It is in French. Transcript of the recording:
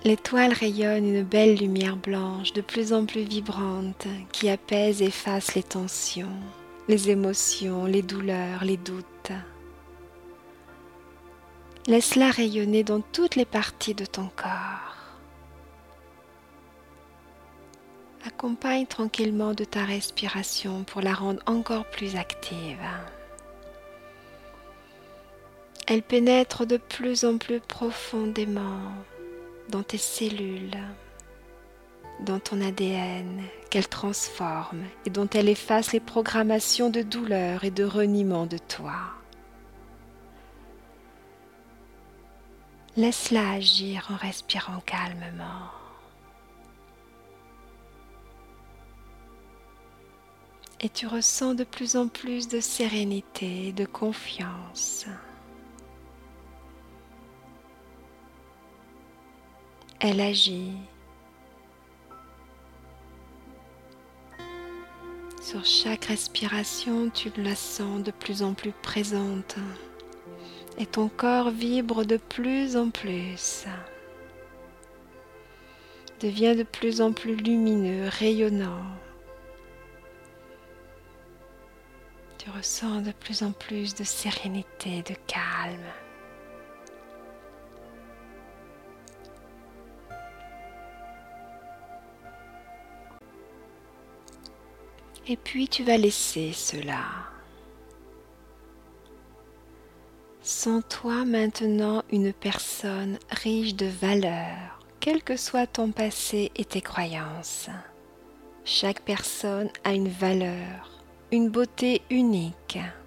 L'étoile rayonne une belle lumière blanche de plus en plus vibrante qui apaise et efface les tensions, les émotions, les douleurs, les doutes. Laisse-la rayonner dans toutes les parties de ton corps. Accompagne tranquillement de ta respiration pour la rendre encore plus active. Elle pénètre de plus en plus profondément dans tes cellules, dans ton ADN, qu'elle transforme et dont elle efface les programmations de douleur et de reniement de toi. Laisse-la agir en respirant calmement. Et tu ressens de plus en plus de sérénité et de confiance. Elle agit sur chaque respiration, tu la sens de plus en plus présente et ton corps vibre de plus en plus, devient de plus en plus lumineux, rayonnant. Tu ressens de plus en plus de sérénité, de calme. Et puis tu vas laisser cela. Sens-toi maintenant une personne riche de valeurs, quel que soit ton passé et tes croyances. Chaque personne a une valeur, une beauté unique.